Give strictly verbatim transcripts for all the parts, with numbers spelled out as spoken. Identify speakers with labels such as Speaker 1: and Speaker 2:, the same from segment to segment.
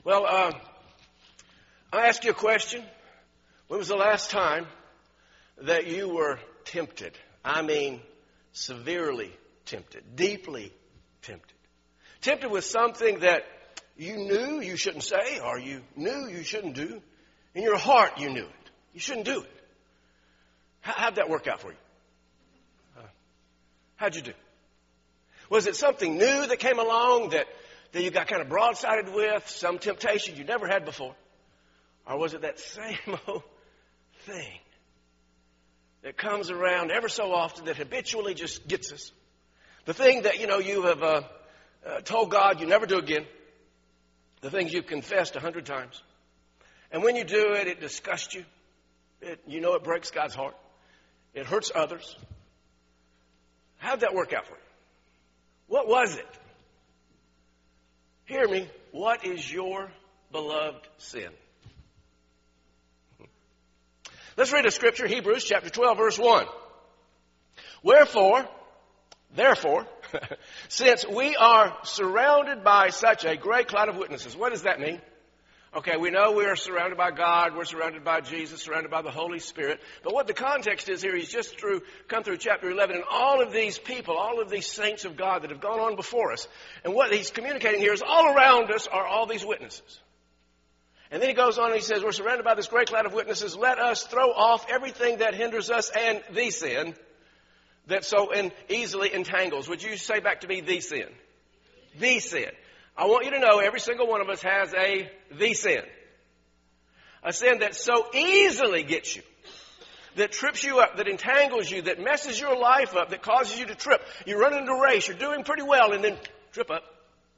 Speaker 1: Well, uh, I ask you a question. When was the last time that you were tempted? I mean, severely tempted, deeply tempted. Tempted with something that you knew you shouldn't say, or you knew you shouldn't do. In your heart, you knew it. You shouldn't do it. How, how'd that work out for you? Uh, how'd you do? Was it something new that came along that, that you got kind of broadsided with, some temptation you never had before? Or was it that same old thing that comes around ever so often that habitually just gets us? The thing that, you know, you have uh, uh, told God you never do again. The things you've confessed a hundred times. And when you do it, it disgusts you. It, you know it breaks God's heart. It hurts others. How'd that work out for you? What was it? Hear me. What is your beloved sin? Let's read a scripture, Hebrews chapter twelve, verse one. Wherefore, therefore, since we are surrounded by such a great cloud of witnesses. What does that mean? Okay, we know we are surrounded by God, we're surrounded by Jesus, surrounded by the Holy Spirit. But what the context is here, he's just through, come through chapter eleven, and all of these people, all of these saints of God that have gone on before us. And what he's communicating here is all around us are all these witnesses. And then he goes on and he says, we're surrounded by this great cloud of witnesses. Let us throw off everything that hinders us and the sin that so in easily entangles. Would you say back to me, the sin? The sin. I want you to know every single one of us has a the sin. A sin that so easily gets you, that trips you up, that entangles you, that messes your life up, that causes you to trip. You run into a race, you're doing pretty well, and then trip up.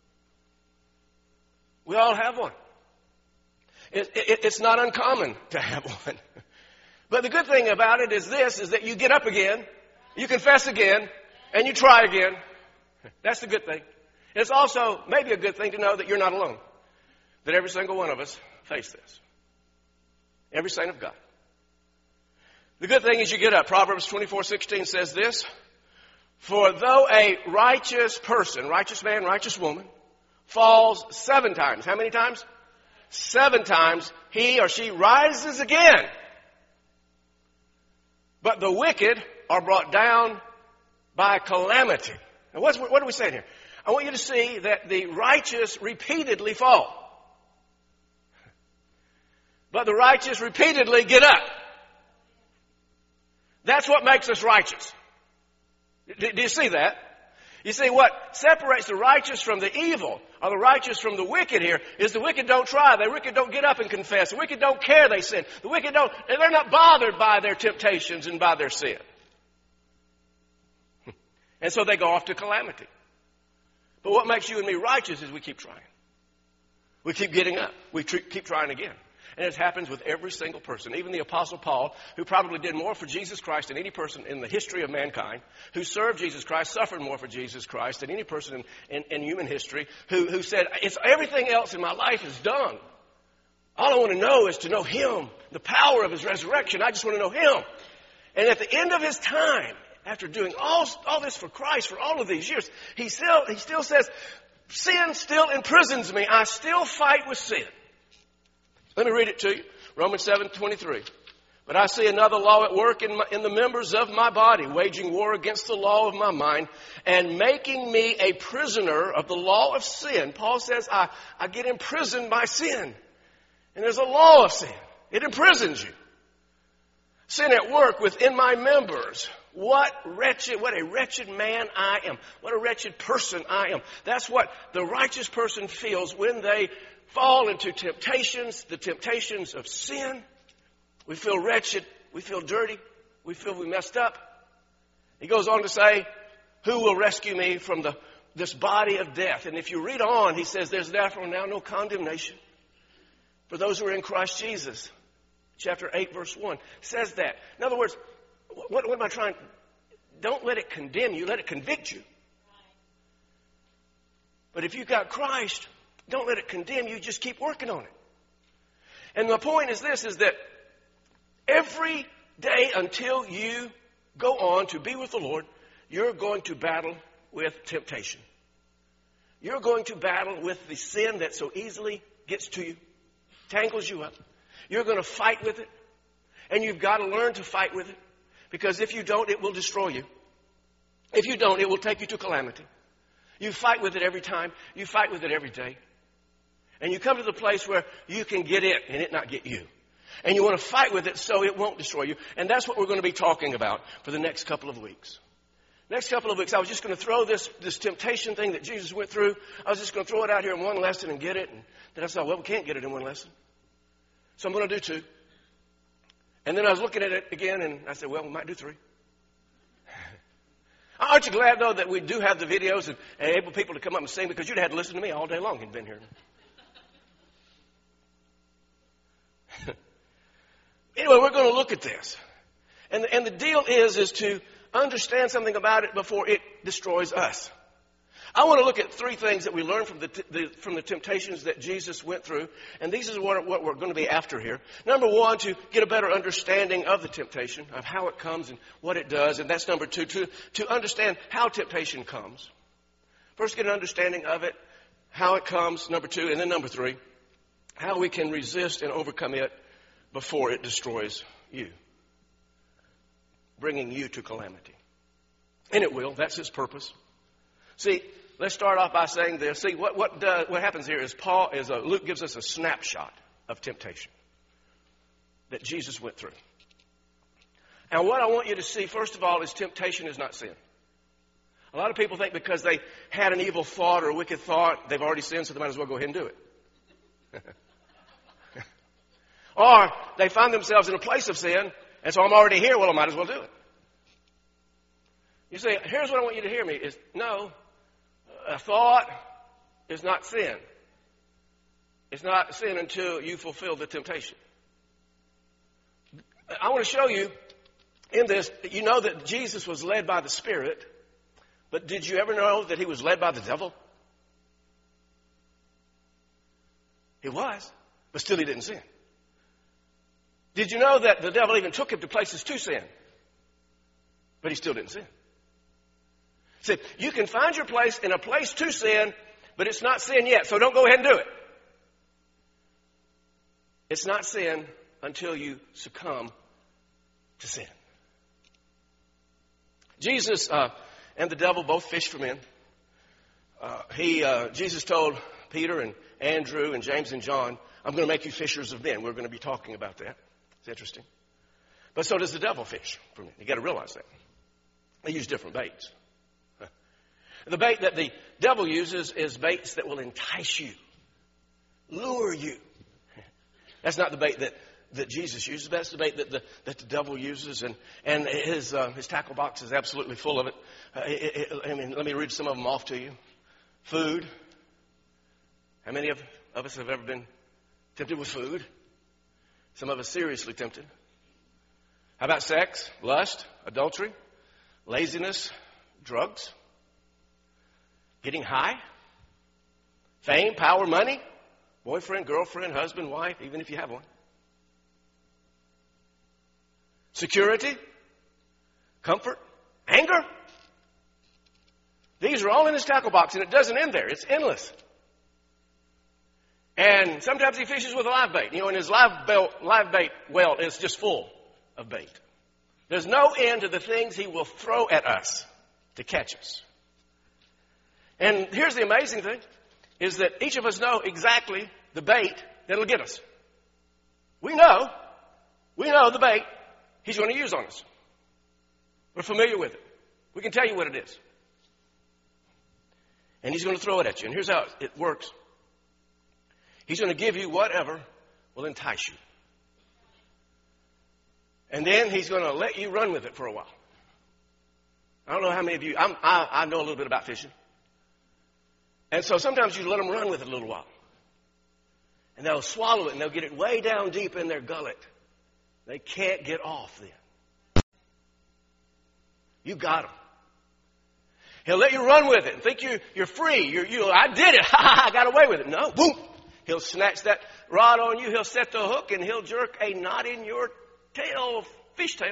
Speaker 1: We all have one. It, it, it's not uncommon to have one. But the good thing about it is this, is that you get up again, you confess again, and you try again. That's the good thing. It's also maybe a good thing to know that you're not alone. That every single one of us face this. Every saint of God. The good thing is you get up. Proverbs twenty-four sixteen says this. For though a righteous person, righteous man, righteous woman, falls seven times. How many times? Seven times he or she rises again. But the wicked are brought down by calamity. Now what's, what are we saying here? I want you to see that the righteous repeatedly fall. But the righteous repeatedly get up. That's what makes us righteous. Do, do you see that? You see, what separates the righteous from the evil, or the righteous from the wicked here, is the wicked don't try. The wicked don't get up and confess. The wicked don't care they sin. The wicked don't, and they're not bothered by their temptations and by their sin. And so they go off to calamity. But what makes you and me righteous is we keep trying. We keep getting up. We tr- keep trying again. And it happens with every single person. Even the Apostle Paul, who probably did more for Jesus Christ than any person in the history of mankind, who served Jesus Christ, suffered more for Jesus Christ than any person in, in, in human history, who, who said, it's everything else in my life is done. All I want to know is to know Him, the power of His resurrection. I just want to know Him. And at the end of His time, after doing all, all this for Christ for all of these years, he still, he still says, sin still imprisons me. I still fight with sin. Let me read it to you. Romans seven twenty-three. But I see another law at work in, my, in the members of my body, waging war against the law of my mind and making me a prisoner of the law of sin. Paul says, I, I get imprisoned by sin. And there's a law of sin. It imprisons you. Sin at work within my members. What wretched, what a wretched man I am. What a wretched person I am. That's what the righteous person feels when they fall into temptations, the temptations of sin. We feel wretched. We feel dirty. We feel we messed up. He goes on to say, who will rescue me from the, this body of death? And if you read on, he says, there's therefore now no condemnation for those who are in Christ Jesus. Chapter eight, verse one says that. In other words, what, what am I trying? Don't let it condemn you. Let it convict you. But if you've got Christ, don't let it condemn you. Just keep working on it. And the point is this, is that every day until you go on to be with the Lord, you're going to battle with temptation. You're going to battle with the sin that so easily gets to you, tangles you up. You're going to fight with it. And you've got to learn to fight with it. Because if you don't, it will destroy you. If you don't, it will take you to calamity. You fight with it every time. You fight with it every day. And you come to the place where you can get it and it not get you. And you want to fight with it so it won't destroy you. And that's what we're going to be talking about for the next couple of weeks. Next couple of weeks, I was just going to throw this, this temptation thing that Jesus went through. I was just going to throw it out here in one lesson and get it. And then I thought, well, we can't get it in one lesson. So I'm going to do two. And then I was looking at it again, and I said, well, we might do three. Aren't you glad, though, that we do have the videos and, and able people to come up and sing? Because you'd have had to listen to me all day long and been here. Anyway, we're going to look at this. And, and the deal is, is to understand something about it before it destroys us. I want to look at three things that we learned from the, the from the temptations that Jesus went through. And these is what, what we're going to be after here. Number one, to get a better understanding of the temptation, of how it comes and what it does. And that's number two, to, to understand how temptation comes. First, get an understanding of it, how it comes, number two. And then number three, how we can resist and overcome it before it destroys you, bringing you to calamity. And it will. That's its purpose. See, let's start off by saying this. See, what what, does, what happens here is Paul is a, Luke gives us a snapshot of temptation that Jesus went through. And what I want you to see, first of all, is temptation is not sin. A lot of people think because they had an evil thought or a wicked thought, they've already sinned, so they might as well go ahead and do it. Or they find themselves in a place of sin, and so I'm already here, well, I might as well do it. You say, here's what I want you to hear me, is no, a thought is not sin. It's not sin until you fulfill the temptation. I want to show you in this, you know that Jesus was led by the Spirit, but did you ever know that he was led by the devil? He was, but still he didn't sin. Did you know that the devil even took him to places to sin? But he still didn't sin. He said, you can find your place in a place to sin, but it's not sin yet, so don't go ahead and do it. It's not sin until you succumb to sin. Jesus uh, and the devil both fished for men. Uh, he, uh, Jesus told Peter and Andrew and James and John, I'm going to make you fishers of men. We're going to be talking about that. It's interesting. But so does the devil fish for men. You got to realize that. They use different baits. The bait that the devil uses is baits that will entice you, lure you. That's not the bait that, that Jesus uses. That's the bait that the, that the devil uses. And, and his, uh, his tackle box is absolutely full of it. Uh, it, it. I mean, let me read some of them off to you. Food. How many of, of us have ever been tempted with food? Some of us seriously tempted. How about sex, lust, adultery, laziness, drugs, getting high, fame, power, money, boyfriend, girlfriend, husband, wife, even if you have one. Security, comfort, anger. These are all in his tackle box, and it doesn't end there. It's endless. And sometimes he fishes with a live bait. You know, and his live bait, live bait well is just full of bait. There's no end to the things he will throw at us to catch us. And here's the amazing thing, is that each of us know exactly the bait that'll get us. We know, we know the bait he's going to use on us. We're familiar with it. We can tell you what it is. And he's going to throw it at you. And here's how it works. He's going to give you whatever will entice you. And then he's going to let you run with it for a while. I don't know how many of you, I'm, I, I know a little bit about fishing. And so sometimes you let them run with it a little while. And they'll swallow it and they'll get it way down deep in their gullet. They can't get off then. You got them. He'll let you run with it and think you're, you're free. You're, you, I did it. I got away with it. No. Boom. He'll snatch that rod on you. He'll set the hook and he'll jerk a knot in your tail, fish tail.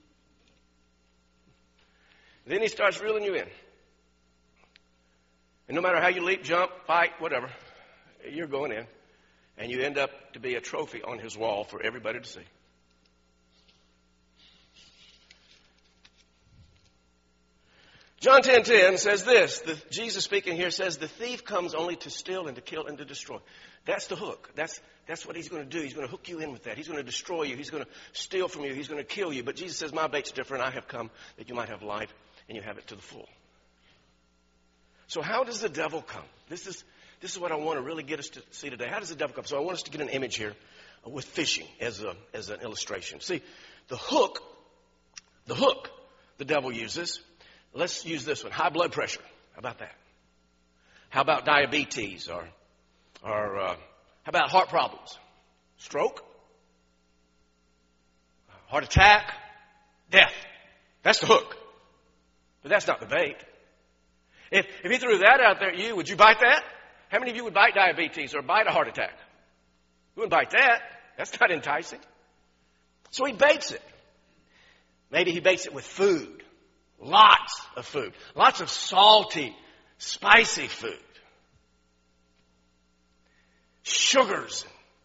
Speaker 1: Then he starts reeling you in. And no matter how you leap, jump, fight, whatever, you're going in. And you end up to be a trophy on his wall for everybody to see. John ten ten says this. The, Jesus speaking here says, the thief comes only to steal and to kill and to destroy. That's the hook. That's, that's what he's going to do. He's going to hook you in with that. He's going to destroy you. He's going to steal from you. He's going to kill you. But Jesus says, my bait's different. I have come that you might have life and you have it to the full. So how does the devil come? This is, this is what I want to really get us to see today. How does the devil come? So I want us to get an image here with fishing as, a, as an illustration. See, the hook, the hook the devil uses. Let's use this one. High blood pressure. How about that? How about diabetes? Or, or uh, how about heart problems? Stroke? Heart attack? Death. That's the hook. But that's not the bait. If, if he threw that out there at you, would you bite that? How many of you would bite diabetes or bite a heart attack? You wouldn't bite that. That's not enticing. So he baits it. Maybe he baits it with food. Lots of food. Lots of salty, spicy food. Sugars.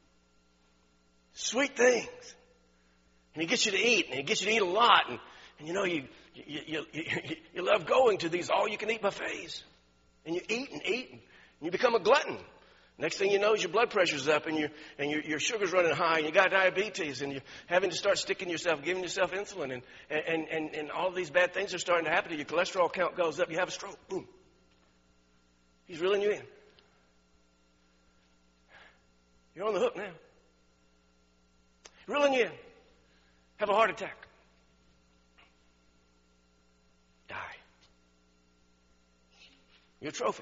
Speaker 1: Sweet things. And he gets you to eat. And he gets you to eat a lot. And, and you know, you, you, you, you, you love going to these all-you-can-eat buffets. And you eat and eat. And you become a glutton. Next thing you know is your blood pressure's up and, your and your, your sugar's running high and you got diabetes and you're having to start sticking yourself, giving yourself insulin and, and, and, and all these bad things are starting to happen to you. Your cholesterol count goes up. You have a stroke. Boom. He's reeling you in. You're on the hook now. Reeling you in. Have a heart attack. Die. You're a trophy.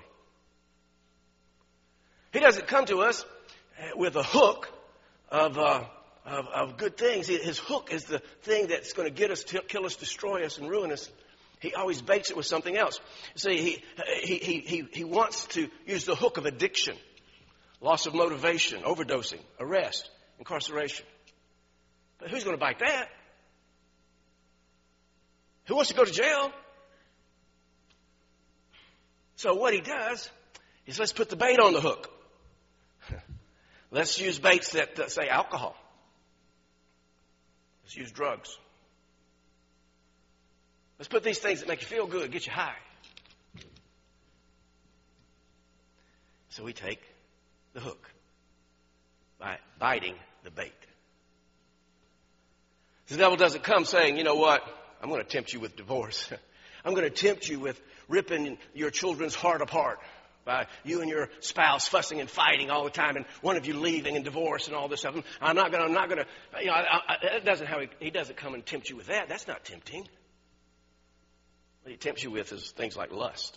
Speaker 1: He doesn't come to us with a hook of, uh, of, of good things. His hook is the thing that's going to get us, to kill us, destroy us, and ruin us. He always baits it with something else. See, he, he, he, he, he wants to use the hook of addiction, loss of motivation, overdosing, arrest, incarceration. But who's going to bite that? Who wants to go to jail? So what he does is let's put the bait on the hook. Let's use baits that uh, say alcohol. Let's use drugs. Let's put these things that make you feel good, get you high. So we take the hook by biting the bait. The devil doesn't come saying, you know what, I'm going to tempt you with divorce. I'm going to tempt you with ripping your children's heart apart by you and your spouse fussing and fighting all the time, and one of you leaving and divorce and all this stuff. I'm not going to. I'm not going to. You know, I, I, that doesn't how he, he doesn't come and tempt you with that. That's not tempting. What he tempts you with is things like lust,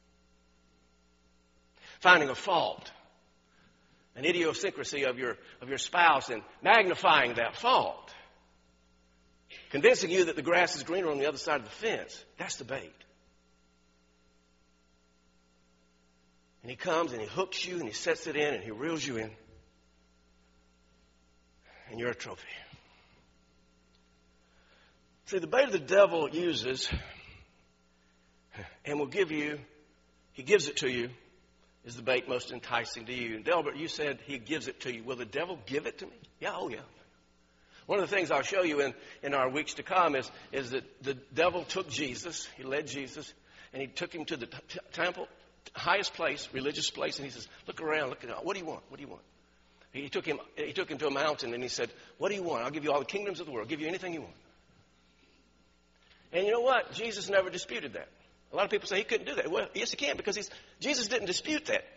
Speaker 1: finding a fault, an idiosyncrasy of your of your spouse, and magnifying that fault, convincing you that the grass is greener on the other side of the fence. That's the bait. And he comes and he hooks you and he sets it in and he reels you in. And you're a trophy. See, the bait the devil uses and will give you, he gives it to you, is the bait most enticing to you. And Delbert, you said he gives it to you. Will the devil give it to me? Yeah, oh yeah. One of the things I'll show you in, in our weeks to come is, is that the devil took Jesus, he led Jesus, and he took him to the t- temple, highest place, religious place, and he says, look around, look at, what do you want? What do you want? He took him, he took him to a mountain and he said, what do you want? I'll give you all the kingdoms of the world. I'll give you anything you want. And you know what? Jesus never disputed that. A lot of people say he couldn't do that. Well, yes, he can, because he's, Jesus didn't dispute that.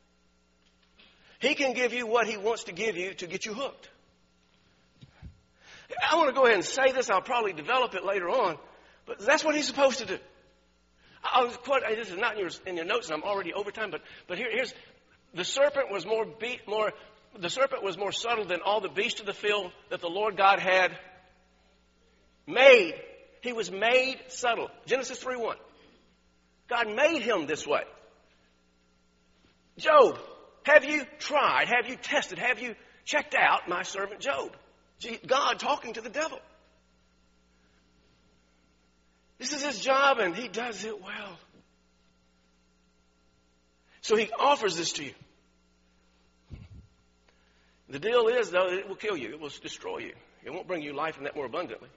Speaker 1: He can give you what he wants to give you to get you hooked. I want to go ahead and say this. I'll probably develop it later on. But that's what he's supposed to do. I was quote, this is not in your, in your notes, and I'm already over time, but, but here, here's, the serpent was more, be, more, the serpent was more subtle than all the beasts of the field that the Lord God had made. He was made subtle. Genesis three one. God made him this way. Job, have you tried, have you tested, have you checked out my servant Job? God talking to the devil. This is his job, and he does it well. So he offers this to you. The deal is, though, that it will kill you. It will destroy you. It won't bring you life and that more abundantly.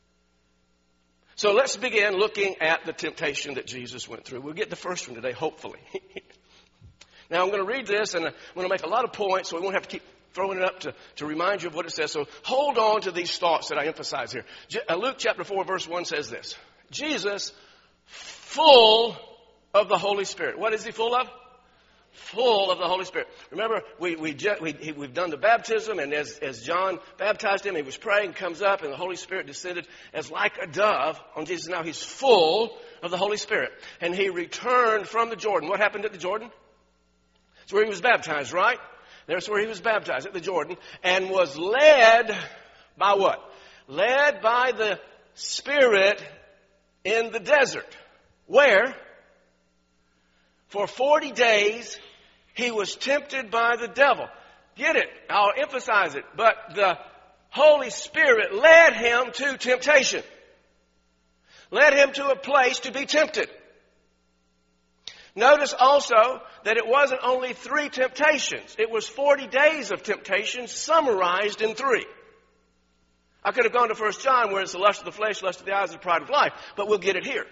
Speaker 1: So let's begin looking at the temptation that Jesus went through. We'll get the first one today, hopefully. Now, I'm going to read this, and I'm going to make a lot of points, so we won't have to keep throwing it up to, to remind you of what it says. So hold on to these thoughts that I emphasize here. Luke chapter four, verse one says this. Jesus, full of the Holy Spirit. What is he full of? Full of the Holy Spirit. Remember, we, we, we, we've done the baptism, and as, as John baptized him, he was praying, comes up, and the Holy Spirit descended as like a dove on Jesus. Now he's full of the Holy Spirit. And he returned from the Jordan. What happened at the Jordan? That's where he was baptized, right? That's where he was baptized, at the Jordan, and was led by what? Led by the Spirit in the desert. Where? For forty days, he was tempted by the devil. Get it? I'll emphasize it. But the Holy Spirit led him to temptation. Led him to a place to be tempted. Notice also that it wasn't only three temptations. It was forty days of temptation summarized in three. I could have gone to First John where it's the lust of the flesh, lust of the eyes, and the pride of life. But we'll get it here.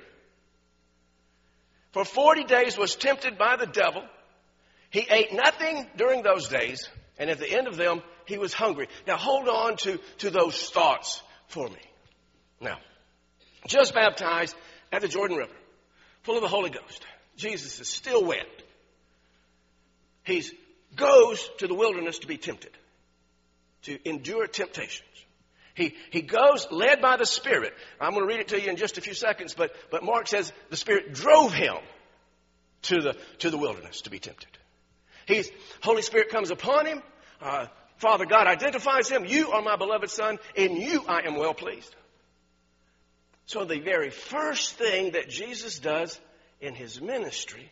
Speaker 1: For forty days was tempted by the devil. He ate nothing during those days. And at the end of them, he was hungry. Now hold on to, to those thoughts for me. Now, just baptized at the Jordan River, full of the Holy Ghost. Jesus is still wet. He goes to the wilderness to be tempted, to endure temptations. He, he goes led by the Spirit. I'm going to read it to you in just a few seconds, but, but Mark says the Spirit drove him to the, to the wilderness to be tempted. He's, Holy Spirit comes upon him. Uh, Father God identifies him. You are my beloved Son. In you I am well pleased. So the very first thing that Jesus does in his ministry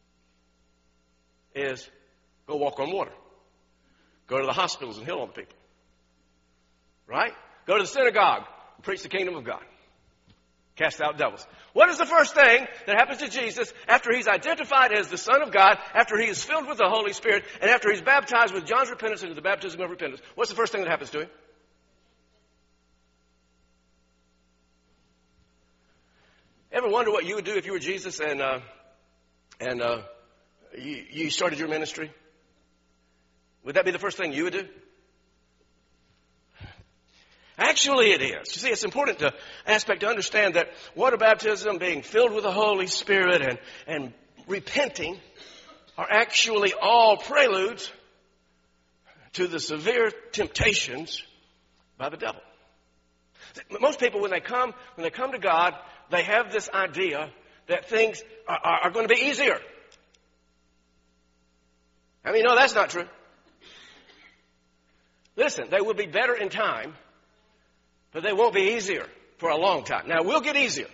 Speaker 1: is go walk on water. Go to the hospitals and heal all the people. Right? Go to the synagogue and preach the kingdom of God. Cast out devils. What is the first thing that happens to Jesus after he's identified as the Son of God, after he is filled with the Holy Spirit, and after he's baptized with John's repentance into the baptism of repentance? What's the first thing that happens to him? Ever wonder what you would do if you were Jesus and uh, and uh, you, you started your ministry? Would that be the first thing you would do? Actually, it is. You see, it's important to aspect to understand that water baptism, being filled with the Holy Spirit, and, and repenting are actually all preludes to the severe temptations by the devil. Most people, when they come, when they come to God, they have this idea that things are, are, are going to be easier. I mean, no, that's not true. Listen, they will be better in time, but they won't be easier for a long time. Now, we'll get easier.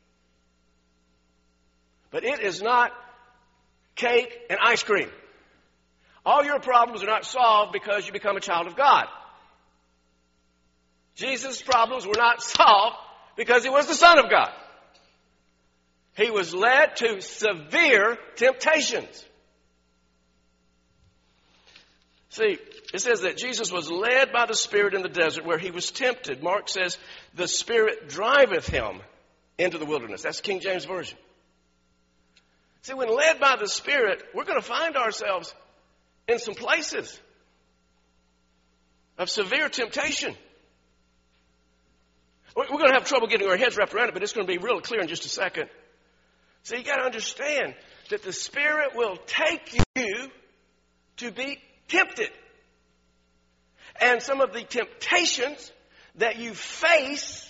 Speaker 1: But it is not cake and ice cream. All your problems are not solved because you become a child of God. Jesus' problems were not solved because he was the Son of God. He was led to severe temptations. See, it says that Jesus was led by the Spirit in the desert where he was tempted. Mark says, the Spirit driveth him into the wilderness. That's King James Version. See, when led by the Spirit, we're going to find ourselves in some places of severe temptation. We're going to have trouble getting our heads wrapped around it, but it's going to be real clear in just a second. So you got to understand that the Spirit will take you to be tempted. And some of the temptations that you face,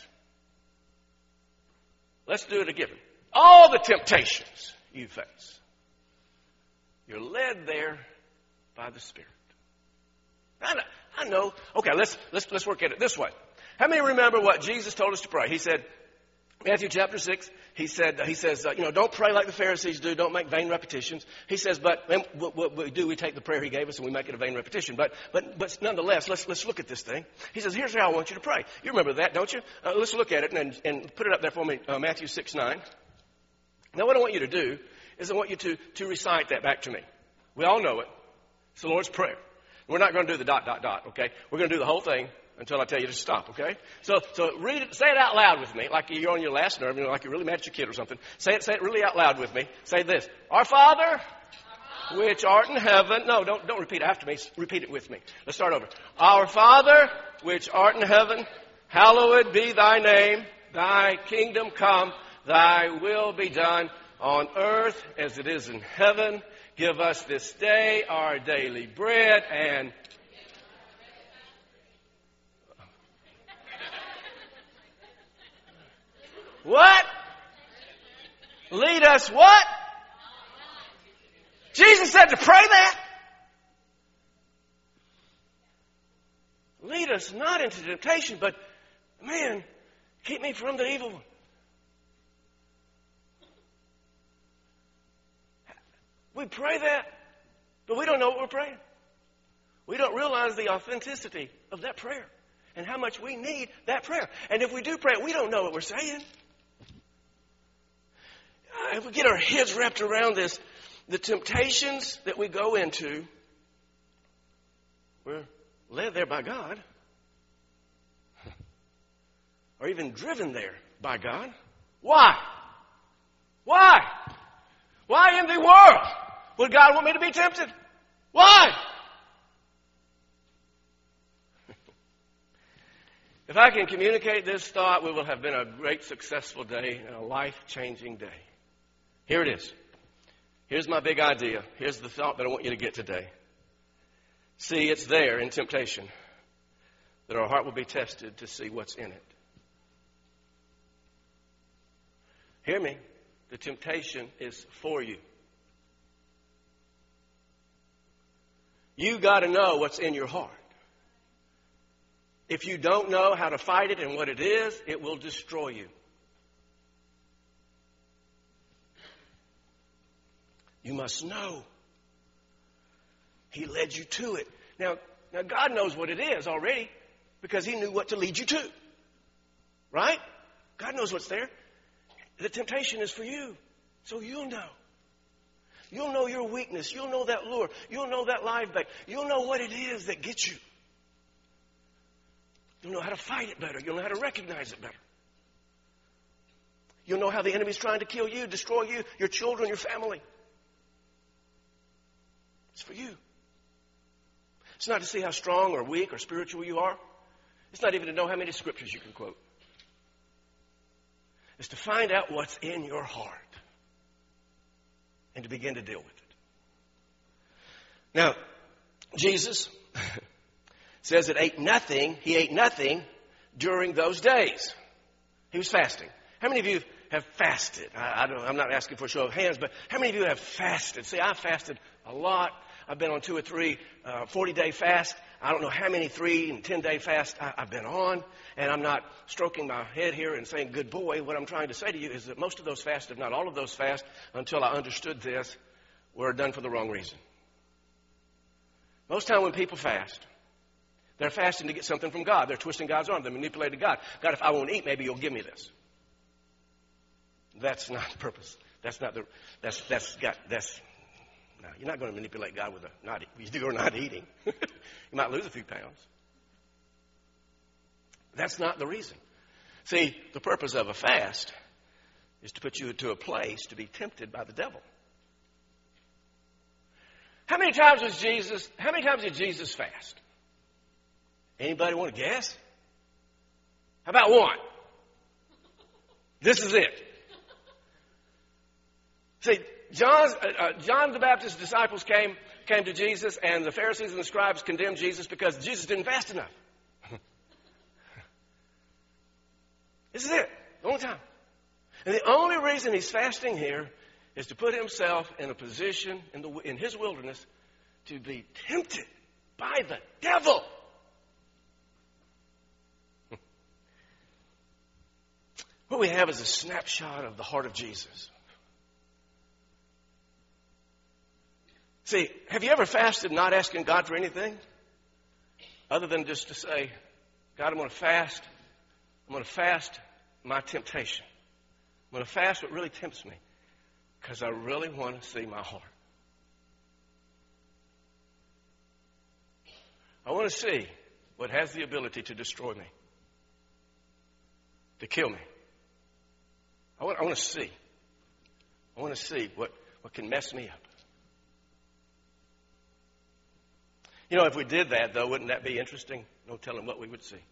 Speaker 1: let's do it again. All the temptations you face, you're led there by the Spirit. I know. I know. Okay, let's let's let's work at it this way. How many remember what Jesus told us to pray? He said, Matthew chapter six, he said, he says, uh, you know, don't pray like the Pharisees do. Don't make vain repetitions. He says, but what, what we do, we take the prayer he gave us and we make it a vain repetition. But but but nonetheless, let's let's look at this thing. He says, here's how I want you to pray. You remember that, don't you? Uh, let's look at it and, and put it up there for me, uh, Matthew six nine. Now, what I want you to do is I want you to, to recite that back to me. We all know it. It's the Lord's Prayer. We're not going to do the dot, dot, dot, okay? We're going to do the whole thing until I tell you to stop, okay? So, so read it, say it out loud with me, like you're on your last nerve, you know, like you're really mad at your kid or something. Say it, say it really out loud with me. Say this: Our Father, which art in heaven. No, don't, don't repeat after me. Repeat it with me. Let's start over. Our Father, which art in heaven, hallowed be thy name. Thy kingdom come. Thy will be done on earth as it is in heaven. Give us this day our daily bread, and what? Lead us what? Jesus said to pray that. Lead us not into temptation, but, man, keep me from the evil one. We pray that, but we don't know what we're praying. We don't realize the authenticity of that prayer and how much we need that prayer. And if we do pray it, we don't know what we're saying. If we get our heads wrapped around this, the temptations that we go into, we're led there by God, or even driven there by God. Why? Why? Why in the world would God want me to be tempted? Why? If I can communicate this thought, we will have been a great successful day and a life-changing day. Here it is. Here's my big idea. Here's the thought that I want you to get today. See, it's there in temptation that our heart will be tested to see what's in it. Hear me. The temptation is for you. You got to know what's in your heart. If you don't know how to fight it and what it is, it will destroy you. You must know. He led you to it. Now, now God knows what it is already because He knew what to lead you to. Right? God knows what's there. The temptation is for you, so you'll know. You'll know your weakness. You'll know that lure. You'll know that live bait. You'll know what it is that gets you. You'll know how to fight it better. You'll know how to recognize it better. You'll know how the enemy's trying to kill you, destroy you, your children, your family. It's for you. It's not to see how strong or weak or spiritual you are. It's not even to know how many scriptures you can quote. It's to find out what's in your heart and to begin to deal with it. Now, Jesus says it ate nothing. He ate nothing during those days. He was fasting. How many of you have fasted? I, I don't, I'm not asking for a show of hands, but how many of you have fasted? See, I've fasted a lot. I've been on two or three uh, forty-day fasts. I don't know how many three and ten-day fasts I, I've been on. And I'm not stroking my head here and saying, good boy. What I'm trying to say to you is that most of those fasts, if not all of those fasts, until I understood this, were done for the wrong reason. Most time when people fast, they're fasting to get something from God. They're twisting God's arm. They're manipulating God. God, if I won't eat, maybe you'll give me this. That's not the purpose. That's not the, that's, that's got, that's, no, you're not going to manipulate God with a not, you're not eating. You might lose a few pounds. That's not the reason. See, the purpose of a fast is to put you into a place to be tempted by the devil. How many times was Jesus, how many times did Jesus fast? Anybody want to guess? How about one? This is it. See, John's, uh, uh, John the Baptist's disciples came, came to Jesus, and the Pharisees and the scribes condemned Jesus because Jesus didn't fast enough. This is it. The only time. And the only reason he's fasting here is to put himself in a position in, the, in his wilderness to be tempted by the devil. What we have is a snapshot of the heart of Jesus. See, have you ever fasted not asking God for anything? Other than just to say, God, I'm going to fast. I'm going to fast my temptation. I'm going to fast what really tempts me because I really want to see my heart. I want to see what has the ability to destroy me, to kill me. I want, I want to see. I want to see what, what can mess me up. You know, if we did that, though, wouldn't that be interesting? No telling what we would see.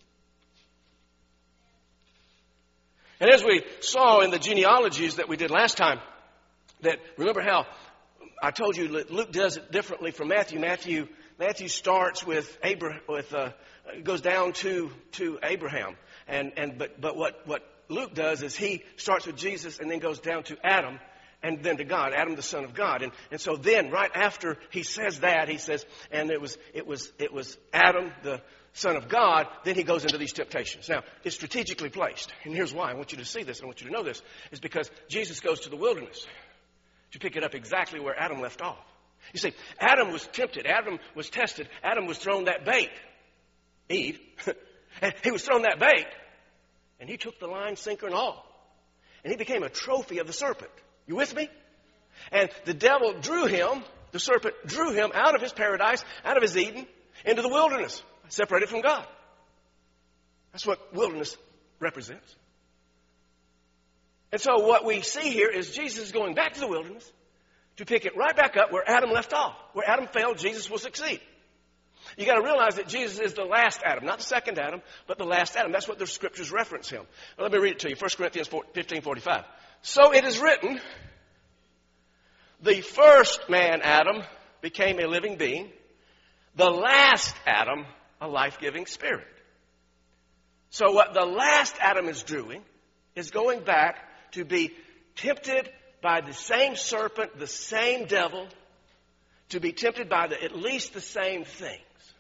Speaker 1: And as we saw in the genealogies that we did last time, that remember how I told you that Luke does it differently from Matthew. Matthew Matthew starts with Abraham, with uh, goes down to to Abraham, and and but but what what Luke does is he starts with Jesus and then goes down to Adam and then to God, Adam the son of God, and and so then right after he says that he says, and it was it was it was Adam the Son of God, then he goes into these temptations. Now, it's strategically placed, and here's why. I want you to see this, I want you to know this, is because Jesus goes to the wilderness to pick it up exactly where Adam left off. You see, Adam was tempted, Adam was tested, Adam was thrown that bait. Eve, he was thrown that bait, and he took the line, sinker, and all. And he became a trophy of the serpent. You with me? And the devil drew him, the serpent drew him out of his paradise, out of his Eden, into the wilderness. Separated from God. That's what wilderness represents. And so what we see here is Jesus is going back to the wilderness to pick it right back up where Adam left off. Where Adam failed, Jesus will succeed. You got to realize that Jesus is the last Adam, not the second Adam, but the last Adam. That's what the scriptures reference him. Well, let me read it to you. First Corinthians fifteen forty-five. So it is written, the first man, Adam, became a living being. The last Adam, a life-giving spirit. So what the last Adam is doing is going back to be tempted by the same serpent, the same devil, to be tempted by the, at least the same things,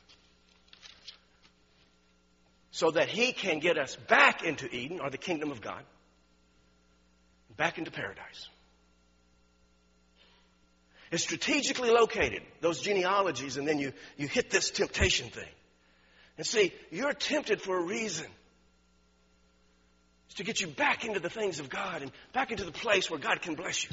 Speaker 1: so that he can get us back into Eden, or the kingdom of God, back into paradise. It's strategically located, those genealogies, and then you, you hit this temptation thing. And see, you're tempted for a reason. It's to get you back into the things of God and back into the place where God can bless you.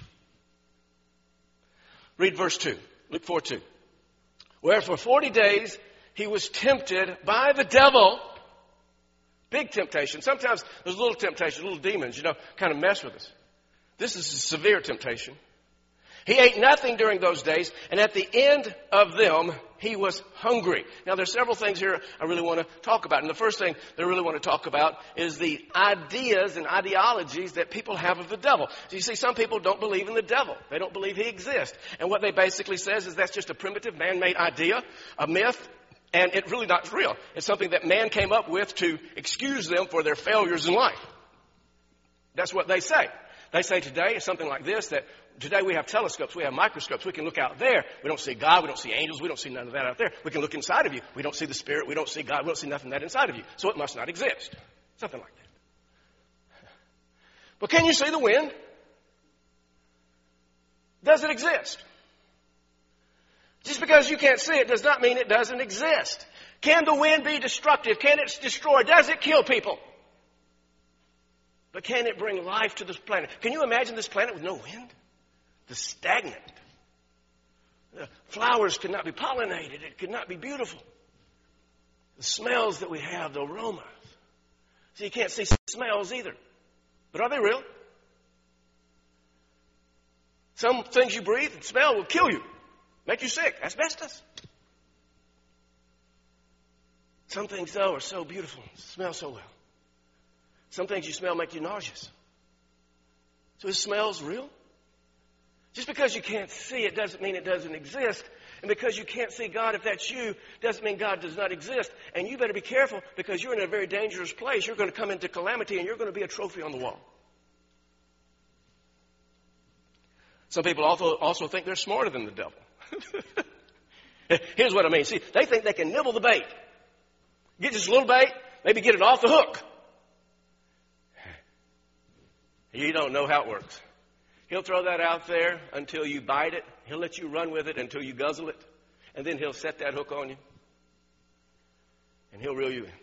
Speaker 1: Read verse two, Luke four two. Where for forty days he was tempted by the devil. Big temptation. Sometimes those little temptations, little demons, you know, kind of mess with us. This is a severe temptation. He ate nothing during those days, and at the end of them, he was hungry. Now, there's several things here I really want to talk about. And the first thing that I really want to talk about is the ideas and ideologies that people have of the devil. So you see, some people don't believe in the devil. They don't believe he exists. And what they basically says is that's just a primitive man-made idea, a myth, and it's really not real. It's something that man came up with to excuse them for their failures in life. That's what they say. They say today is something like this, that today we have telescopes, we have microscopes, we can look out there. We don't see God, we don't see angels, we don't see none of that out there. We can look inside of you. We don't see the Spirit, we don't see God, we don't see nothing that inside of you. So it must not exist. Something like that. But can you see the wind? Does it exist? Just because you can't see it does not mean it doesn't exist. Can the wind be destructive? Can it destroy? Does it kill people? But can it bring life to this planet? Can you imagine this planet with no wind? The stagnant. The flowers could not be pollinated. It could not be beautiful. The smells that we have, the aromas. So you can't see smells either. But are they real? Some things you breathe and smell will kill you. Make you sick. Asbestos. Some things, though, are so beautiful. Smell so well. Some things you smell make you nauseous. So is smells real? Just because you can't see it doesn't mean it doesn't exist. And because you can't see God, if that's you, doesn't mean God does not exist. And you better be careful, because you're in a very dangerous place. You're going to come into calamity, and you're going to be a trophy on the wall. Some people also, also think they're smarter than the devil. Here's what I mean. See, they think they can nibble the bait. Get just a little bait, maybe get it off the hook. You don't know how it works. He'll throw that out there until you bite it. He'll let you run with it until you guzzle it. And then he'll set that hook on you. And he'll reel you in.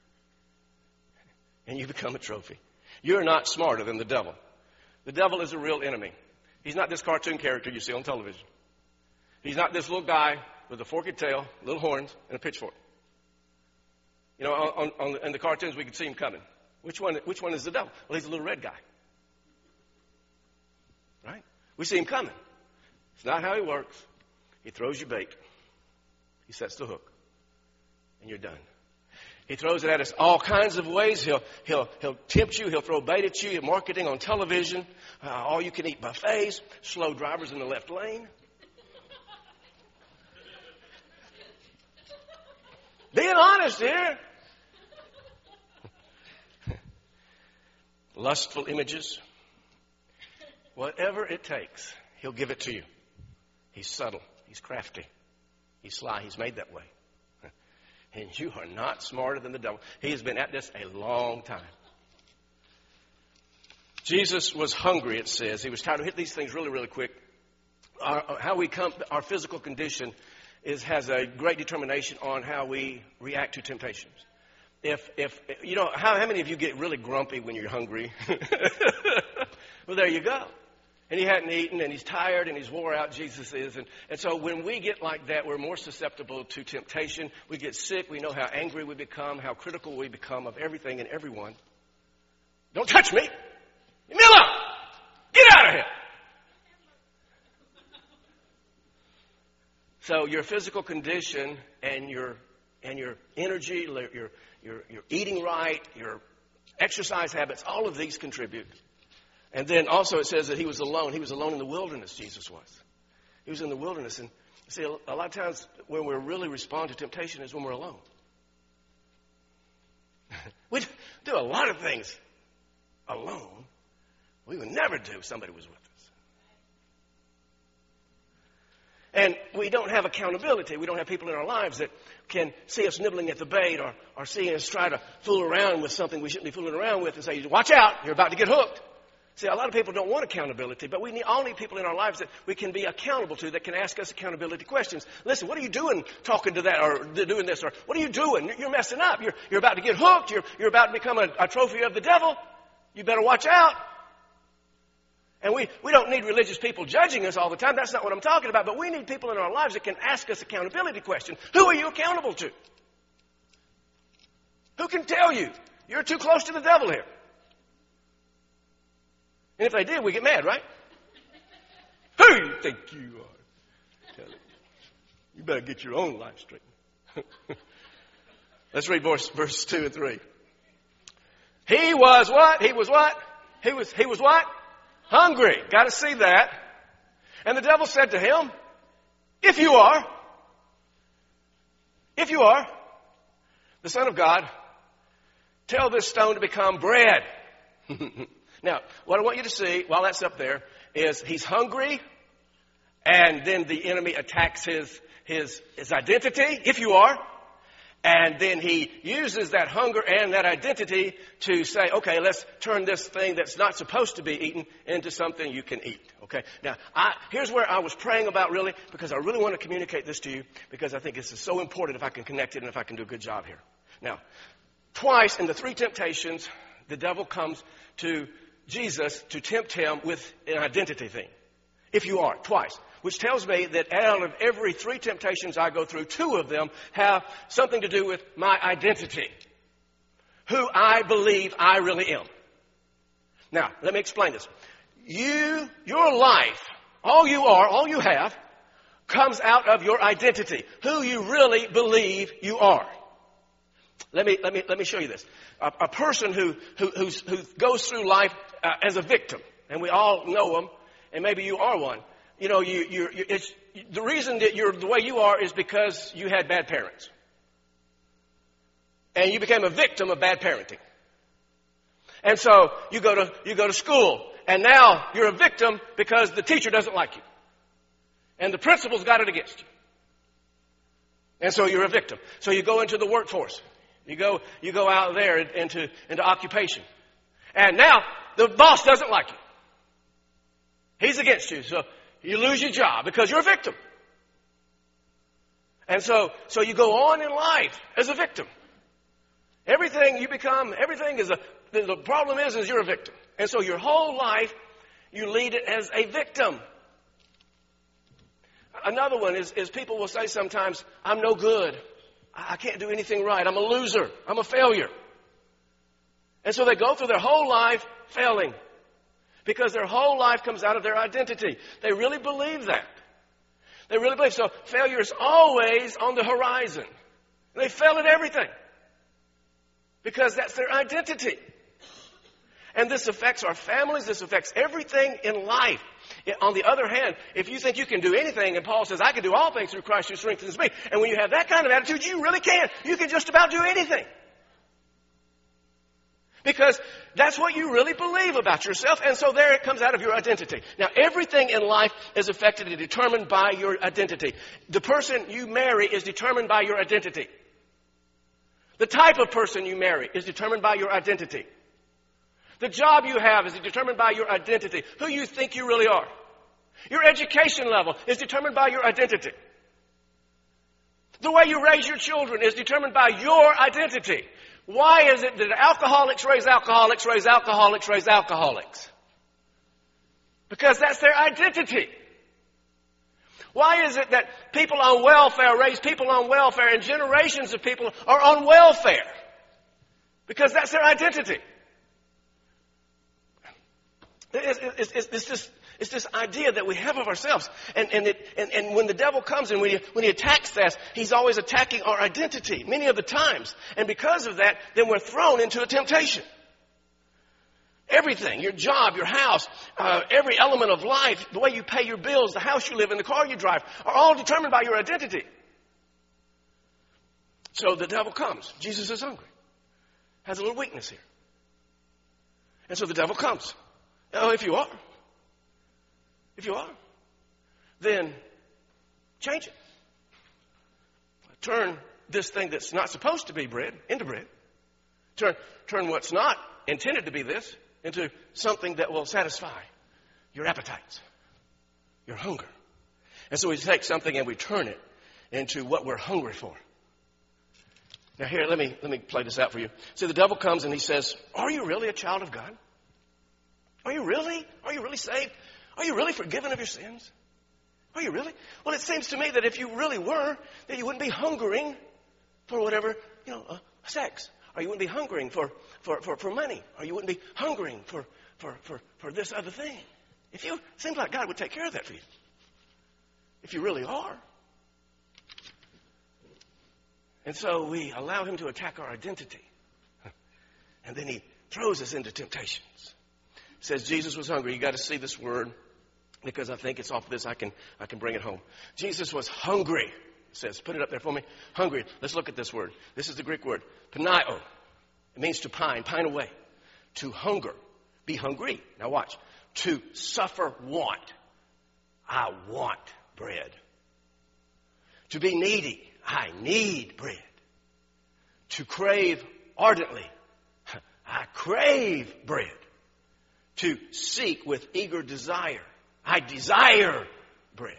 Speaker 1: And you become a trophy. You're not smarter than the devil. The devil is a real enemy. He's not this cartoon character you see on television. He's not this little guy with a forked tail, little horns, and a pitchfork. You know, on, on, in the cartoons, we could see him coming. Which one, which one is the devil? Well, he's a little red guy. Right? We see him coming. It's not how he works. He throws you bait. He sets the hook. And you're done. He throws it at us all kinds of ways. He'll, he'll, he'll tempt you. He'll throw bait at you. Marketing on television. Uh, all you can eat buffets. Slow drivers in the left lane. Being honest here. Lustful images. Whatever it takes, he'll give it to you. He's subtle. He's crafty. He's sly. He's made that way. And you are not smarter than the devil. He has been at this a long time. Jesus was hungry, it says. He was tired. Hit these things really, really quick. Our, how we come, our physical condition is has a great determination on how we react to temptations. If, if you know, how, how many of you get really grumpy when you're hungry? Well, there you go. And he hadn't eaten, and he's tired, and he's wore out, Jesus is. And, and so when we get like that, we're more susceptible to temptation. We get sick. We know how angry we become, how critical we become of everything and everyone. Don't touch me. Leave me alone. Get out of here. So your physical condition and your and your energy, your your your eating right, your exercise habits, all of these contribute. And then also it says that he was alone. He was alone in the wilderness, Jesus was. He was in the wilderness. And see, a lot of times when we really respond to temptation is when we're alone. We do a lot of things alone we would never do if somebody was with us. And we don't have accountability. We don't have people in our lives that can see us nibbling at the bait or, or see us try to fool around with something we shouldn't be fooling around with and say, watch out, you're about to get hooked. See, a lot of people don't want accountability, but we need, all need people in our lives that we can be accountable to, that can ask us accountability questions. Listen, what are you doing talking to that or doing this? Or what are you doing? You're messing up. You're, you're about to get hooked. You're, you're about to become a, a trophy of the devil. You better watch out. And we, we don't need religious people judging us all the time. That's not what I'm talking about. But we need people in our lives that can ask us accountability questions. Who are you accountable to? Who can tell you you're too close to the devil here? And if they did, we get mad, right? Who do you think you are? Tell you. You better get your own life straightened. Let's read verse, verse two and three. He was what? He was what? He was, he was what? Hungry. Got to see that. And the devil said to him, if you are, if you are the Son of God, tell this stone to become bread. Now, what I want you to see while that's up there is he's hungry, and then the enemy attacks his, his, his identity, if you are. And then he uses that hunger and that identity to say, okay, let's turn this thing that's not supposed to be eaten into something you can eat. Okay. Now, I, here's where I was praying about really, because I really want to communicate this to you, because I think this is so important if I can connect it and if I can do a good job here. Now, twice in the three temptations, the devil comes to Jesus to tempt him with an identity thing. If you are, twice. Which tells me that out of every three temptations I go through, two of them have something to do with my identity. Who I believe I really am. Now, let me explain this. You, your life, all you are, all you have, comes out of your identity. Who you really believe you are. Let me, let me, let me show you this. A, a person who, who, who's, who goes through life uh, as a victim, and we all know them, and maybe you are one. You know, you, you, you, it's, the reason that you're the way you are is because you had bad parents. And you became a victim of bad parenting. And so you go to, you go to school, and now you're a victim because the teacher doesn't like you. And the principal's got it against you. And so you're a victim. So you go into the workforce. You go, you go out there into, into occupation. And now the boss doesn't like you. He's against you. So you lose your job because you're a victim. And so, so you go on in life as a victim. Everything you become, everything is a, the problem is, is you're a victim. And so your whole life, you lead it as a victim. Another one is, is people will say sometimes, I'm no good. I can't do anything right. I'm a loser. I'm a failure. And so they go through their whole life failing because their whole life comes out of their identity. They really believe that. They really believe. So failure is always on the horizon. And they fail at everything because that's their identity. And this affects our families. This affects everything in life. On the other hand, if you think you can do anything, and Paul says, I can do all things through Christ who strengthens me. And when you have that kind of attitude, you really can. You can just about do anything. Because that's what you really believe about yourself. And so there it comes out of your identity. Now, everything in life is affected and determined by your identity. The person you marry is determined by your identity. The type of person you marry is determined by your identity. The job you have is determined by your identity, who you think you really are. Your education level is determined by your identity. The way you raise your children is determined by your identity. Why is it that alcoholics raise alcoholics, raise alcoholics, raise alcoholics? Because that's their identity. Why is it that people on welfare raise people on welfare and generations of people are on welfare? Because that's their identity. It's, it's, it's, it's, this, it's this idea that we have of ourselves. And, and, it, and, and when the devil comes and when he, when he attacks us, he's always attacking our identity many of the times. And because of that, then we're thrown into a temptation. Everything, your job, your house, uh, every element of life, the way you pay your bills, the house you live in, the car you drive, are all determined by your identity. So the devil comes. Jesus is hungry. Has a little weakness here. And so the devil comes. Oh, if you are, if you are, then change it. Turn this thing that's not supposed to be bread into bread. Turn, turn what's not intended to be this into something that will satisfy your appetites, your hunger. And so we take something and we turn it into what we're hungry for. Now here, let me, let me play this out for you. See, the devil comes and he says, are you really a child of God? Are you really? Are you really saved? Are you really forgiven of your sins? Are you really? Well, it seems to me that if you really were, that you wouldn't be hungering for whatever, you know, uh, sex. Or you wouldn't be hungering for, for, for, for money. Or you wouldn't be hungering for, for, for, for this other thing. If you, it seems like God would take care of that for you. If you really are. And so we allow him to attack our identity. And then he throws us into temptations. Says Jesus was hungry. You got to see this word because I think it's off of this. I can I can bring it home. Jesus was hungry. It says, put it up there for me. Hungry. Let's look at this word. This is the Greek word. Panaio. It means to pine, pine away. To hunger. Be hungry. Now watch. To suffer want. I want bread. To be needy. I need bread. To crave ardently. I crave bread. To seek with eager desire. I desire bread.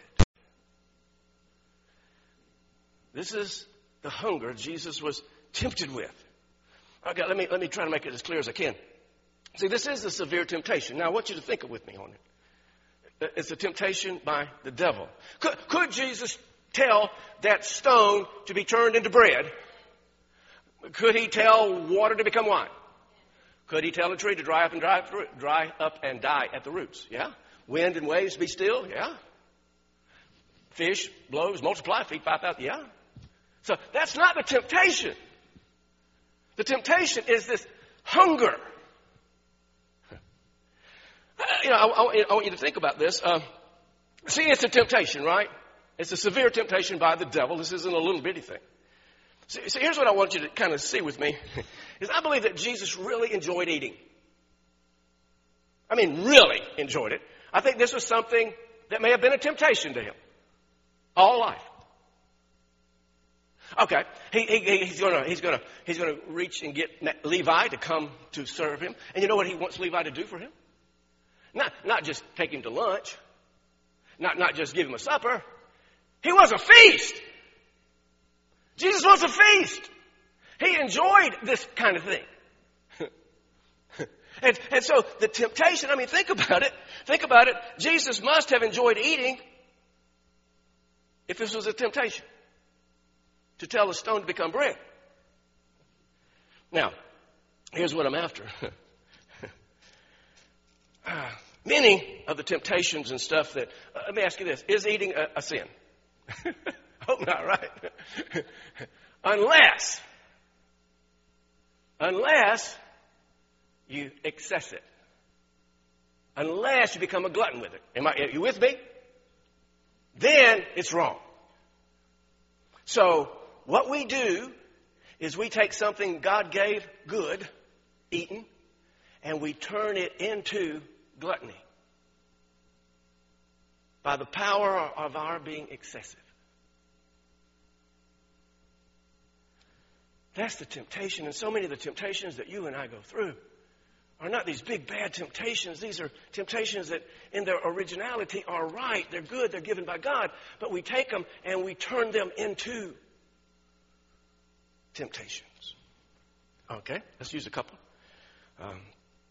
Speaker 1: This is the hunger Jesus was tempted with. Okay, let me, let me try to make it as clear as I can. See, this is a severe temptation. Now, I want you to think with me on it. It's a temptation by the devil. Could, could Jesus tell that stone to be turned into bread? Could he tell water to become wine? Could he tell a tree to dry up and dry, dry up and die at the roots? Yeah. Wind and waves be still? Yeah. Fish blows, multiply, feed five thousand? Yeah. So that's not the temptation. The temptation is this hunger. You know, I, I, I want you to think about this. Uh, see, it's a temptation, right? It's a severe temptation by the devil. This isn't a little bitty thing. See, see, here's what I want you to kind of see with me. Is I believe that Jesus really enjoyed eating. I mean, really enjoyed it. I think this was something that may have been a temptation to him all life. Okay, he, he, he's gonna he's gonna he's gonna reach and get Levi to come to serve him, and you know what he wants Levi to do for him? Not not just take him to lunch, not not just give him a supper. He was a feast. Jesus was a feast. He enjoyed this kind of thing. and, and so the temptation, I mean, think about it. Think about it. Jesus must have enjoyed eating if this was a temptation. to tell a stone to become bread. Now, here's what I'm after. uh, many of the temptations and stuff that, uh, let me ask you this, is eating a, a sin? Hope not, right? unless, unless you excess it. Unless you become a glutton with it. Am I, are you with me? Then it's wrong. So what we do is we take something God gave good, eaten, and we turn it into gluttony by the power of our being excessive. That's the temptation, and so many of the temptations that you and I go through are not these big bad temptations. These are temptations that in their originality are right. They're good. They're given by God. But we take them and we turn them into temptations. Okay, let's use a couple. Um,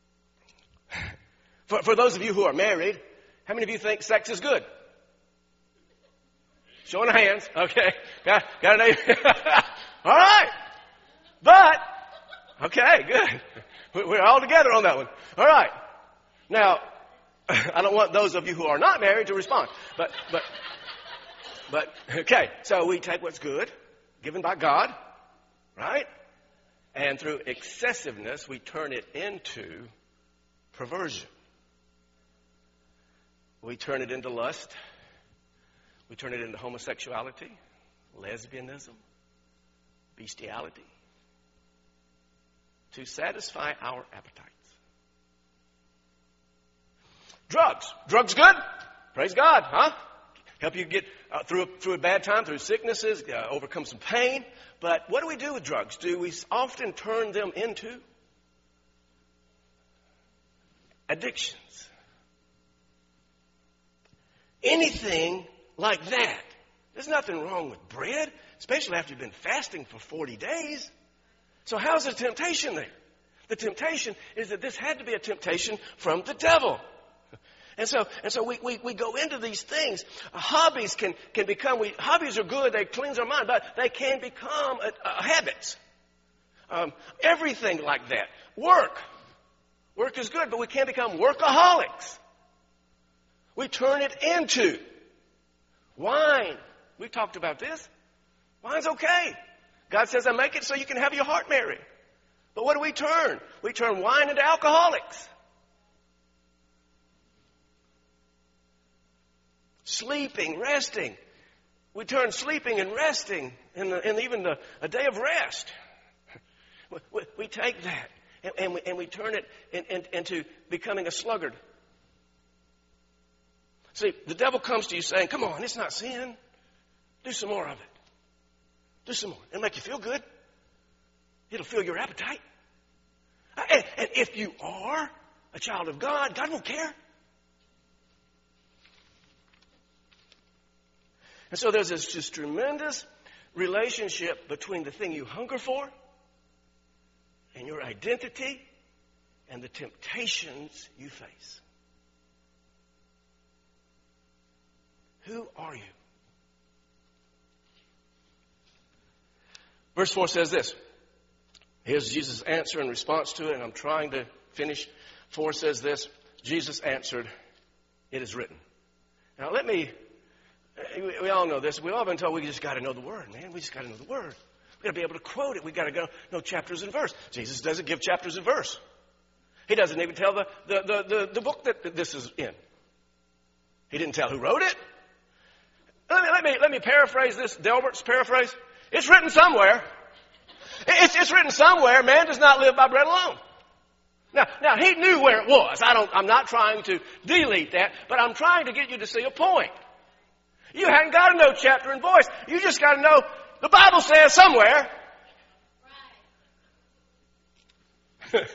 Speaker 1: for, for those of you who are married, how many of you think sex is good? Showing of hands. Okay, got, got a name. All right. But, okay, good. We're all together on that one. All right. Now, I don't want those of you who are not married to respond. But, but, but, okay. So we take what's good, given by God, right? And through excessiveness, we turn it into perversion. We turn it into lust. We turn it into homosexuality, lesbianism, bestiality, to satisfy our appetites. Drugs. Drugs good? Praise God, huh? Help you get uh, through, a, through a bad time, through sicknesses, uh, overcome some pain. But what do we do with drugs? Do we often turn them into addictions? Anything like that. There's nothing wrong with bread, especially after you've been fasting for forty days. So how's the temptation there? The temptation is that this had to be a temptation from the devil. And so, and so we, we, we go into these things. Uh, hobbies can, can become, we, hobbies are good, they cleanse our mind, but they can become a, a habits. Um, everything like that. Work. Work is good, but we can't become workaholics. We turn it into wine. We talked about this. Wine's okay. God says, I make it so you can have your heart merry. But what do we turn? We turn wine into alcoholics. Sleeping, resting. We turn sleeping and resting and, and even the, a day of rest. We, we take that and, and, we, and we turn it in, in, into becoming a sluggard. See, the devil comes to you saying, come on, it's not sin. Do some more of it. Do some more. It'll make you feel good. It'll fill your appetite. And, and if you are a child of God, God won't care. And so there's this just tremendous relationship between the thing you hunger for and your identity and the temptations you face. Who are you? Verse four says this. Here's Jesus' answer in response to it, and I'm trying to finish. four says this. Jesus answered, it is written. Now let me, we all know this. We've all been told we just got to know the Word, man. We just got to know the Word. We've got to be able to quote it. We've got to go, know chapters and verse. Jesus doesn't give chapters and verse. He doesn't even tell the, the, the, the, the book that this is in. He didn't tell who wrote it. Let me, let me, let me paraphrase this, Delbert's paraphrase. It's written somewhere. It's, it's written somewhere. Man does not live by bread alone. Now, now he knew where it was. I don't, I'm not trying to delete that, but I'm trying to get you to see a point. You haven't got to know chapter and verse. You just got to know the Bible says somewhere. Right.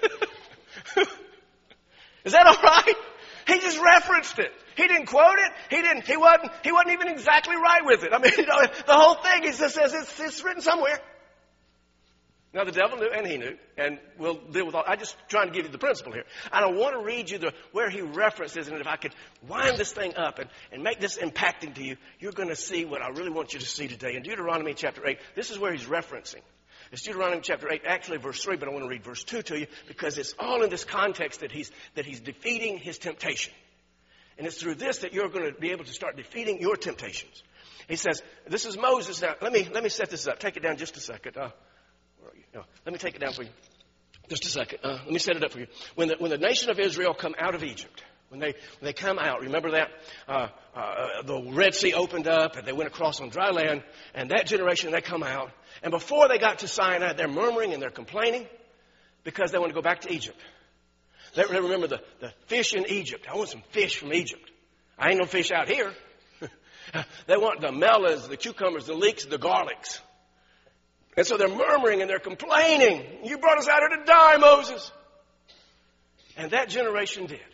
Speaker 1: Is that all right? He just referenced it. He didn't quote it. He didn't. He wasn't. He wasn't even exactly right with it. I mean, you know, the whole thing is just says it's, it's written somewhere. Now, the devil knew, and he knew, and we'll deal with all. I'm just trying to give you the principle here. And I want to read you the where he references, and if I could wind this thing up and, and make this impacting to you, you're going to see what I really want you to see today. In Deuteronomy chapter eight, this is where he's referencing. It's Deuteronomy chapter eight, actually verse three, but I want to read verse two to you because it's all in this context that he's, that he's defeating his temptation. And it's through this that you're going to be able to start defeating your temptations. He says, this is Moses. Now, let me, let me set this up. Take it down just a second. Uh, No, let me take it down for you. Just a second. Uh, let me set it up for you. When the, when the nation of Israel come out of Egypt, when they when they come out, remember that uh, uh, the Red Sea opened up and they went across on dry land, and that generation they come out, and before they got to Sinai, they're murmuring and they're complaining because they want to go back to Egypt. They, they remember the, the fish in Egypt. I want some fish from Egypt. I ain't no fish out here. They want the melons, the cucumbers, the leeks, the garlics. And so they're murmuring and they're complaining. You brought us out here to die, Moses. And that generation did.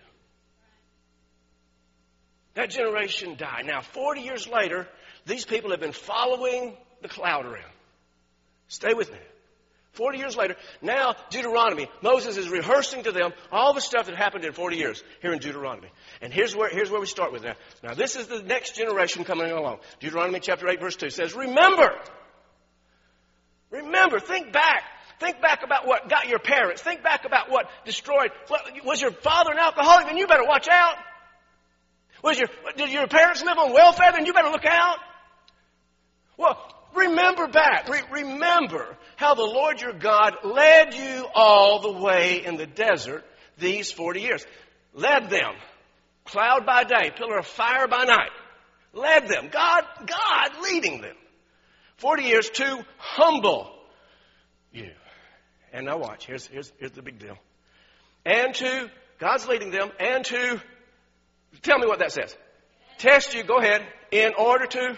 Speaker 1: That generation died. Now, forty years later, these people have been following the cloud around. Stay with me. forty years later, now Deuteronomy, Moses is rehearsing to them all the stuff that happened in forty years here in Deuteronomy. And here's where, here's where we start with now. Now, this is the next generation coming along. Deuteronomy chapter eight, verse two says, remember. Remember, think back. Think back about what got your parents. Think back about what destroyed. What, was your father an alcoholic? Then you better watch out. Was your, did your parents live on welfare? Then you better look out. Well, remember back. Re- remember how the Lord your God led you all the way in the desert these forty years. Led them. Cloud by day, pillar of fire by night. Led them. God, God leading them. forty years to humble you. And now watch. Here's, here's, here's the big deal. And to, God's leading them, and to, tell me what that says. Test you, go ahead, in order to.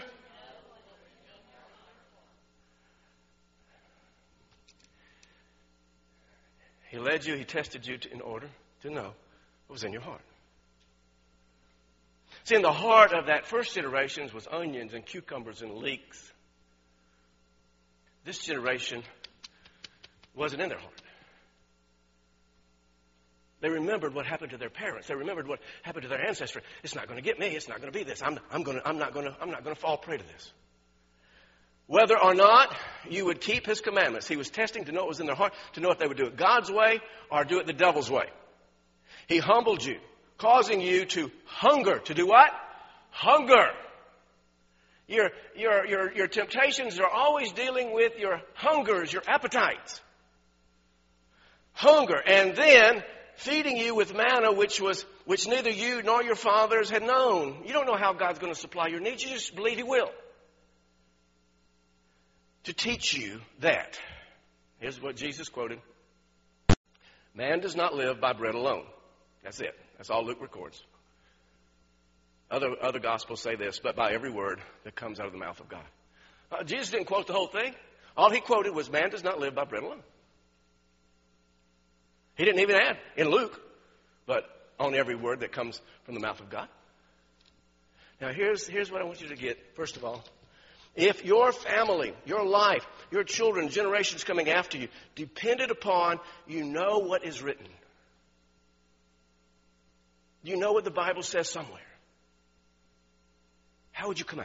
Speaker 1: He led you, he tested you to, in order to know what was in your heart. See, in the heart of that first generation was onions and cucumbers and leeks. This generation wasn't in their heart. They remembered what happened to their parents. They remembered what happened to their ancestry. It's not going to get me. It's not going to be this. I'm, I'm, going to, I'm not going to, I'm not going to fall prey to this. Whether or not you would keep his commandments. He was testing to know what was in their heart, to know if they would do it God's way or do it the devil's way. He humbled you, causing you to hunger. To do what? Hunger. Your, your, your, your temptations are always dealing with your hungers, your appetites. Hunger. And then feeding you with manna, which was, which neither you nor your fathers had known. You don't know how God's going to supply your needs. You just believe he will. To teach you that. Here's what Jesus quoted. Man does not live by bread alone. That's it. That's all Luke records. Other, other gospels say this, but by every word that comes out of the mouth of God. Uh, Jesus didn't quote the whole thing. All he quoted was, man does not live by bread alone. He didn't even add in Luke, but on every word that comes from the mouth of God. Now here's, here's what I want you to get, first of all. If your family, your life, your children, generations coming after you, depended upon you know what is written. You know what the Bible says somewhere. How would you come out?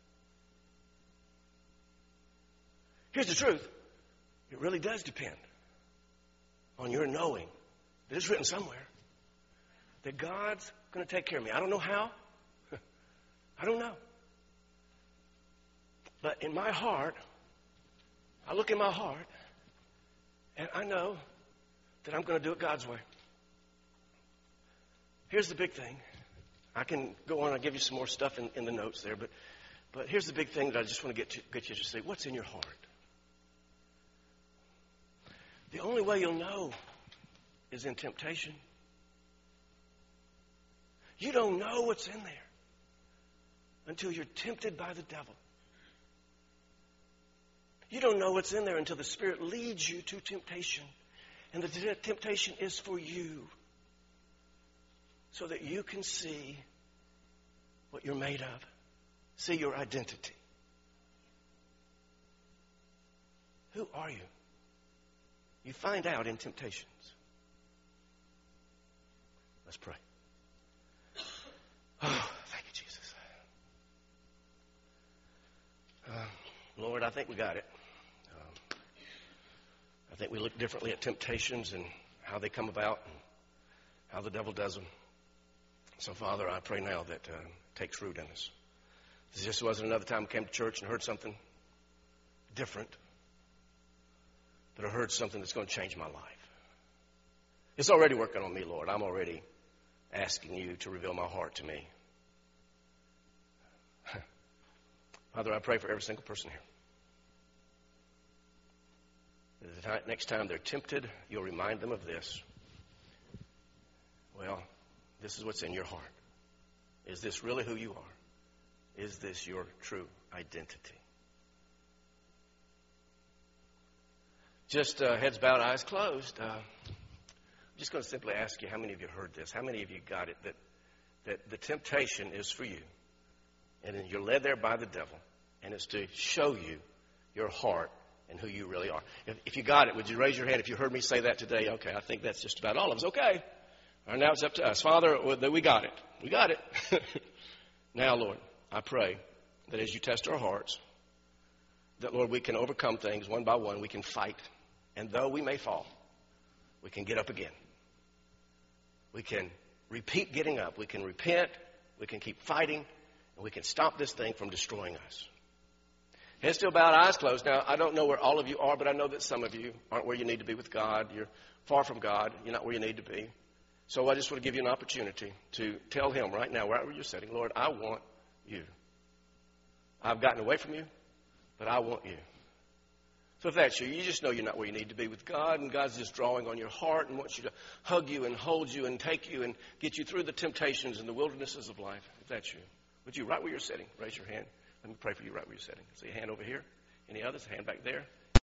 Speaker 1: Here's the truth. It really does depend on your knowing that it's written somewhere that God's going to take care of me. I don't know how. I don't know. But in my heart, I look in my heart, and I know that I'm going to do it God's way. Here's the big thing. I can go on and give you some more stuff in, in the notes there, but, but here's the big thing that I just want to get, to get you to say. What's in your heart? The only way you'll know is in temptation. You don't know what's in there until you're tempted by the devil. You don't know what's in there until the Spirit leads you to temptation. And the t- temptation is for you. So that you can see what you're made of. See your identity. Who are you? you find out in temptations. Let's pray. Oh, thank you, Jesus. Uh, Lord, I think we got it. Um, I think we look differently at temptations and how they come about and how the devil does them. So, Father, I pray now that uh, takes root in us. This just wasn't another time I came to church and heard something different, but I heard something that's going to change my life. It's already working on me, Lord. I'm already asking you to reveal my heart to me. Father, I pray for every single person here. The time, next time they're tempted, you'll remind them of this. Well, this is what's in your heart. Is this really who you are? Is this your true identity? Just uh, heads bowed, eyes closed. Uh, I'm just going to simply ask you, how many of you heard this? How many of you got it? That, that the temptation is for you. And then you're led there by the devil. And it's to show you your heart and who you really are. If, if you got it, would you raise your hand if you heard me say that today? Okay, I think that's just about all of us. Okay. All right, now it's up to us. Father, we got it. We got it. Now, Lord, I pray that as you test our hearts, that, Lord, we can overcome things one by one. We can fight. And though we may fall, we can get up again. We can repeat getting up. We can repent. We can keep fighting. And we can stop this thing from destroying us. Heads still bowed, eyes closed. Now, I don't know where all of you are, but I know that some of you aren't where you need to be with God. You're far from God. You're not where you need to be. So I just want to give you an opportunity to tell him right now, right where you're sitting, Lord, I want you. I've gotten away from you, but I want you. So if that's you, you just know you're not where you need to be with God, and God's just drawing on your heart and wants you to hug you and hold you and take you and get you through the temptations and the wildernesses of life. If that's you, would you, right where you're sitting, raise your hand. Let me pray for you right where you're sitting. See a hand over here. Any others? A hand back there.